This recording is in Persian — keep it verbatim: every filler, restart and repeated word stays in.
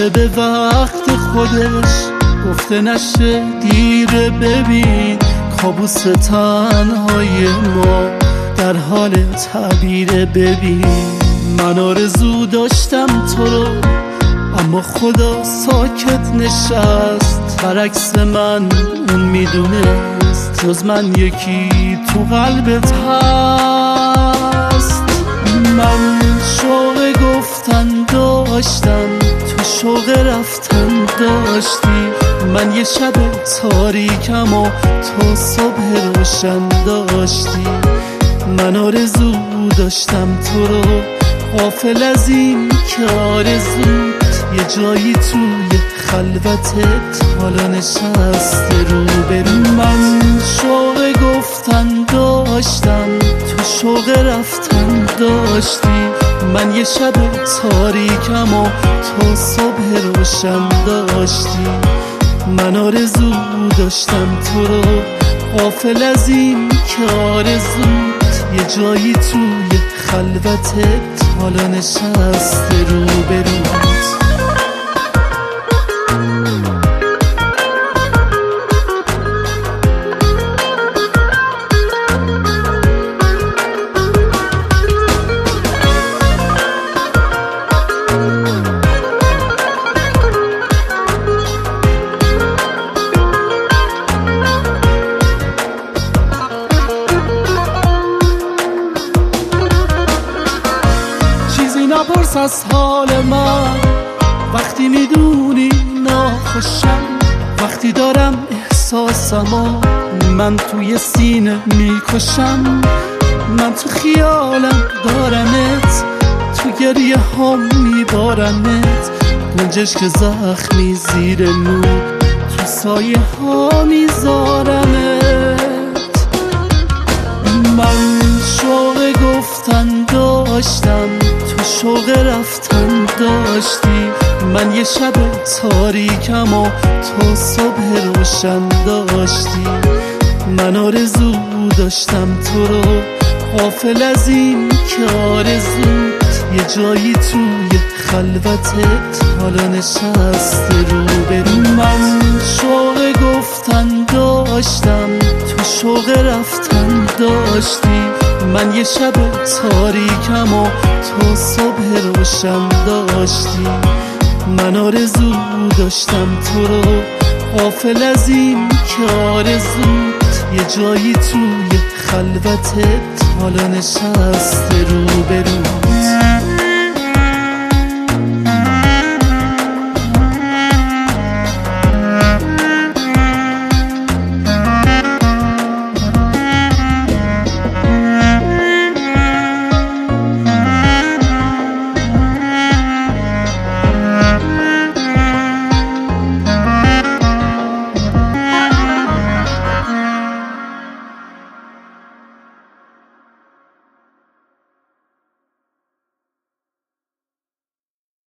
میشه به وقت خودش، گفته نشه دیره. ببین کابوس تنهای ما در حال تعبیره. ببین من آرزو داشتم تو رو، اما خدا ساکت نشست. برعکس من اون میدونست جز من یکی تو قلبت هست. من شوق گفتن داشتم، تو شوق رفتن داشتی. من یه شب تاریکم و تو صبح روشن داشتی. من آرزو داشتم تو رو، غافل از این که آرزوت یه جایی توی خلوتت حالا نشسته رو برو. من شوق گفتن داشتم، تو شوق رفتن داشتی. من یه شب تاریکم و تو صبح روشن داشتی. من آرزو داشتم تو رو، غافل از این که آرزوت یه جایی توی خلوتت حالا نشسته رو بروت. نپرس از حال من وقتی میدونی ناخوشم، وقتی دارم احساسمو من توی سینه میکشم. من تو خیالم دارمت، تو گریه هم میبارمت. گنجش که زخمی زیر نور تو سایه ها میذارمت. من شوق گفتن داشتم، تو شوق رفتن داشتی. من یه شب تاریکم و تو صبح روشن داشتی. من آرزو داشتم تو رو، غافل از این که آرزوت یه جایی توی خلوتت حالا نشسته رو برو. من شوق گفتن داشتم، تو شوق رفتن داشتی. من یه شب تاریکم و تو صبح روشن داشتی. من آرزو داشتم تو رو، غافل از این که آرزوت یه جایی توی خلوتت حالا نشسته رو برو.